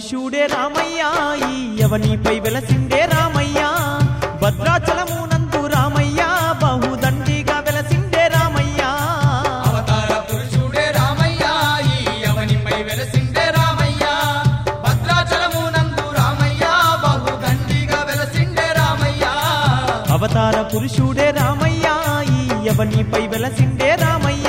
పురుషుడే రామయ్య ఈ యవనిపై వెలసిండే రామయ్య భద్రాచలమునందు రామయ్య బహుదండిగా వెలసిండే రామయ్య అవతార పురుషుడే రామయ్య ఈ యవనిపై వెలసిండే రామయ్య భద్రాచలమునందు రామయ్య బహుదండిగా వెలసిండే రామయ్య అవతార పురుషుడే రామయ్య ఈ యవనిపై వెలసిండే రామయ్య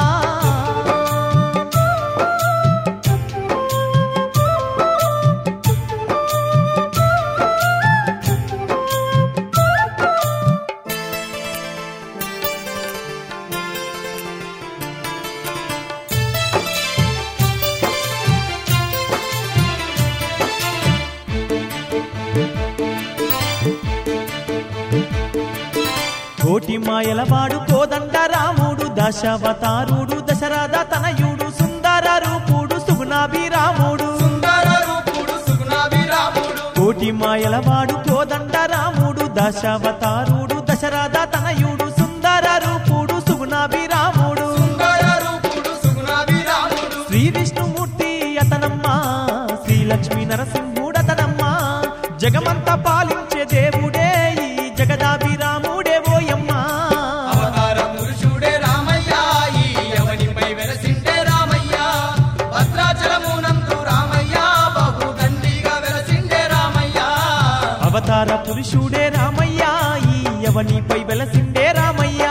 కోటి మాయలవాడు కోదండ రాముడు దశావతారుడు దశరథ తనయుడు సుందర రూపుడు సుగుణాభిరాముడు సుందర రూపుడు సుగుణాభిరాముడు కోటి మాయలవాడు కోదండ రాముడు దశావతారుడు దశరథ తనయుడు సుందర రూపుడు సుగుణాభిరాముడు సుందర రూపుడు సుగుణాభిరాముడు శ్రీ విష్ణుమూర్తి అతనమ్మ శ్రీ లక్ష్మీ నరసింహుడతనమ్మ జగమంతా పాలించే దేవుడే ఈ జగదాభిరాముడే ఓయమ్మ అవతార పురుషుడే రామయ్య ఈ యవనిపై వెలసిండే రామయ్య భద్రాచలమునందు రామయ్య బహుదండిగా వెలసిండే రామయ్య అవతార పురుషుడే రామయ్య ఈ యవనిపై వెలసిండే రామయ్య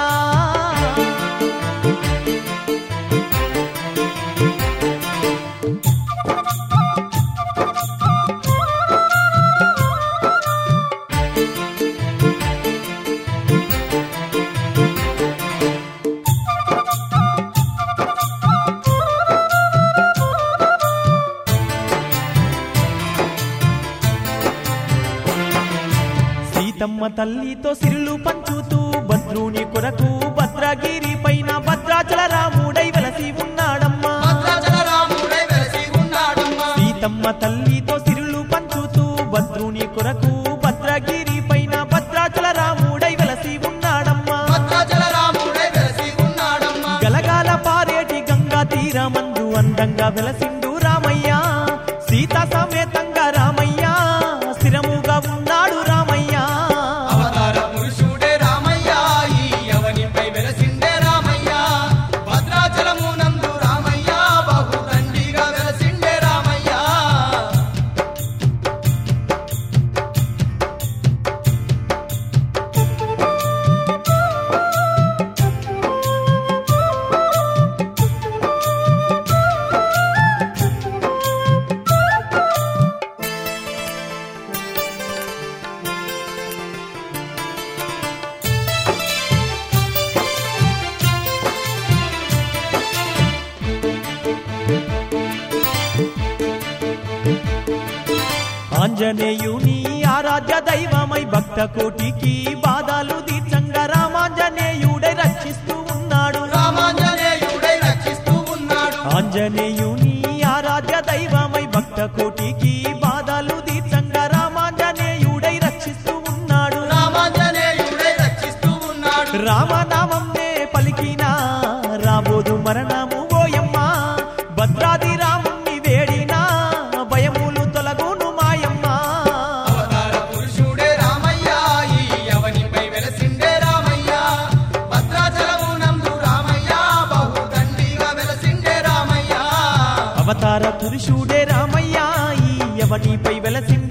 సీతమ్మ తల్లితో సిరులు పంచుతూ భద్రుని కొరకు భద్రగిరి పైన భద్రాచల రాముడై వెలసి ఉన్నాడమ్మా భద్రాచల రాముడై వెలసి ఉన్నాడమ్మా సీతమ్మ తల్లితో సిరులు పంచుతూ భద్రుని కొరకు భద్రగిరి పైన భద్రాచల రాముడై వెలసి ఉన్నాడమ్మా భద్రాచల రాముడై వెలసి ఉన్నాడమ్మా గలగాల పారేటి గంగా తీరమందు అందంగా వెలసిండు రామయ్య సీతా సమేతంగా రామయ్య స్థిరముగా ఉన్నాడు రామయ్య అవతార పురుషుడే రామయ్య ఈ యవనిపై వెలసిండే రామయ్య భద్రాచలమునందు రామయ్య బహుదండిగా వెలసిండే రామయ్య ఆంజనేయుని ఆరాధ్య దైవమై భక్త కోటికి బాధలు తీర్చంగా రామాంజనేయుడై రక్షిస్తూ ఉన్నాడు రామాంజనేయుడై రక్షిస్తూ ఉన్నాడు ఆంజనేయుని ఆరాధ్య దైవమై భక్త కోటికి బాధలు తీర్చంగా రామాంజనేయుడై రక్షిస్తూ ఉన్నాడు రామాంజనేయుడై రక్షిస్తూ ఉన్నాడు రామనామంనే పలికిన రాబోదు మరణము ఓయమ్మ భద్రాది రాముణ్ణి వేడినా భయములు తొలగును మాయమ్మ అవతార పురుషుడే రామయ్య ఈ యవనిపై వెలసిండే రామయ్య భద్రాచలమునందు రామయ్య బహుదండిగా వెలసిండే రామయ్య అవతార పురుషుడే రామయ్య ఈ యవనిపై వెలసిండే